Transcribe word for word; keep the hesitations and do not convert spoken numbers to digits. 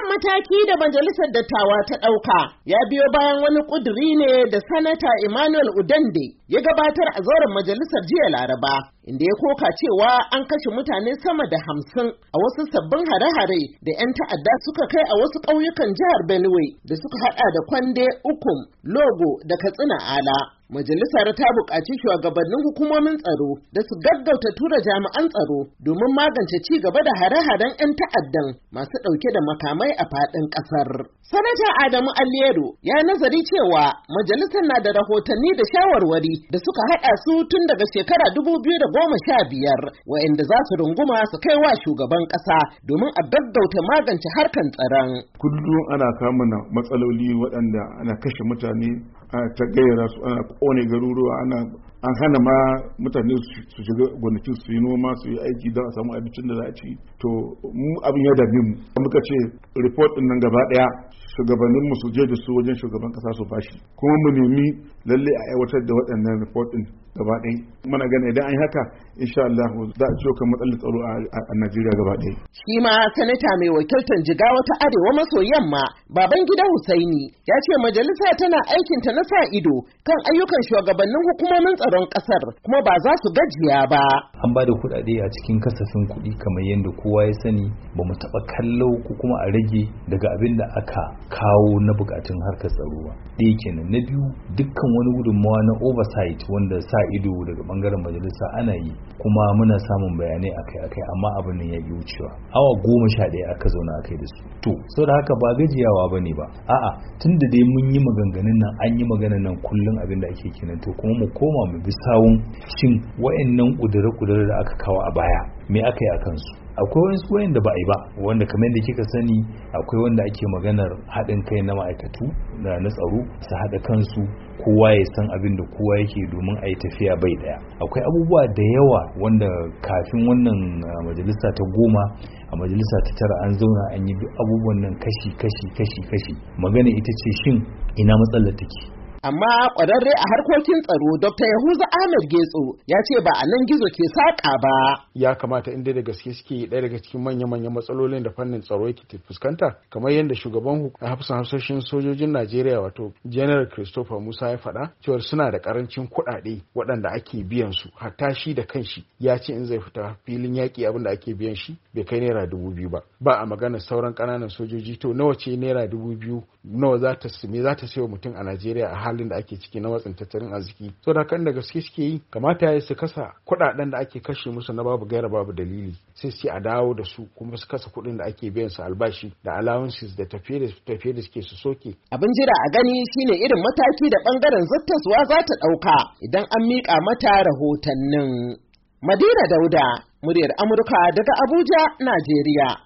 mataki da majalisar dattawa ta ɗauka ya biyo bayan wani ƙuduri ne da Sanata Emmanuel Udande ya gabatar a zauren majalisar jiya Laraba, inda ya koka cewa an kashe mutane sama da hamsin a wasu sabbin hare-hare da 'yan ta'adda suka kai a wasu ƙauyukan jihar Benue da suka haɗa da Kwande, Ukum, Logo da Katsina Ala. Majalisar ta buƙaci shugabannin hukumomin tsaro da su gaggauta tura jami'an tsaro domin magance ci gaba da hare-haren 'yan ta'addan masu ɗauke da makamai a faɗin ƙasar. Sanata Adamu Aliero ya nazari cewa majalisar na da rahotanni da shawarwari da suka haɗa su tun daga shekara dubu biyu da goma sha biyar waɗanda za su runguma su kai wa shugaban ƙasa domin a gaggauta magance harkan tsaron. Kullum ana kamuna matsaloli waɗanda ana kashe mutane, ana ta gayyara su, ana kone garuruwa, ana an hana ma mutane su shiga gonakin su yi noma su yi aiki don a samu abincin da za a ci. To mu abin ya dame mu, muka ce report din nan gaba daya shugabannin mu su je da su wajen shugaban kasa su bashi, kuma mu nemi lalle a aiwatar da waɗannan report din gaba ɗaya. Muna gane idan an yi haka insha Allah za a ciwo kan matsalar tsaro a Najeriya gaba ɗaya. Shi ma sanata mai wakiltar Jigawa ta Arewa maso yamma Babangida Hussaini ya ce majalisa tana aikin ta na sa ido kan ayyukan shugabannin hukumomin tsaron ƙasar kuma ba za su gajiya ba. An ba da kuɗaɗe a cikin kasafin kuɗi kamar yadda kowa ya sani, ba mu taɓa kallo ko kuma a rage daga abin da aka kawo na bukatun harkar tsaro ba. Ɗaya kenan. Na biyu, dukkan wani gudunmawa na oversight wanda sa ido daga bangaren majalisa ana yi, kuma muna samun bayanai akai-akai, amma abin nan ya yi wucewa. Awa goma sha ɗaya aka zauna akai da su. To, saboda haka ba gajiyawa ba ne ba. A'a, tun da dai mun yi maganganun nan, an yi maganan nan kullum abin da ake kenan, to kuma mu koma mu bi sawun shin wa'annan ƙudure-ƙudure da aka kawo a baya me aka yi a kansu. Akwai wasu wayanda ba a yi ba, wanda kamar yadda kika sani akwai wanda ake maganar haɗin kai na ma'aikatu da na tsaro su haɗa kansu, kowa ya san abin da kowa yake domin a yi tafiya bai ɗaya. Akwai abubuwa da yawa wanda kafin wannan majalisa ta goma, a majalisa ta tara an zauna an yi duk abubuwan nan kashi kashi kashi kashi. Magana ita ce shin ina matsalar take. Amma ƙwararre a harkokin tsaro Doctor Yahuza Ahmed Getso ya ce ba a nan gizo ke saƙa ba. Ya kamata inda da gaske suke ɗaya daga cikin manya-manyan matsalolin da fannin tsaro yake fuskanta, kamar yadda shugaban hafsan hafsoshin sojojin Najeriya wato General Christopher Musa ya faɗa cewa suna da ƙarancin kuɗaɗe waɗanda ake biyan su. Hatta shi da kanshi ya ce in zai fita filin yaƙi abin da ake biyan shi bai kai naira dubu biyu ba. Ba a maganar sauran ƙananan sojoji, to nawa ce naira dubu biyu, nawa za ta me za ta sayo mutum a Najeriya a halin da ake ciki na watsin tattalin arziki. So da kan da gaske suke yi, kamata ya su kasa kuɗaɗen da ake kashe musu na babu gaira babu dalili, sai su a dawo da su, kuma su kasa kuɗin da ake biyan su albashi da allowances da tafiye da tafiye da suke su soke. Abin jira a gani shine irin mataki da bangaren zattaswa za ta ɗauka idan an miƙa mata rahotannin. Madina Dauda, muryar Amurka daga Abuja, Najeriya.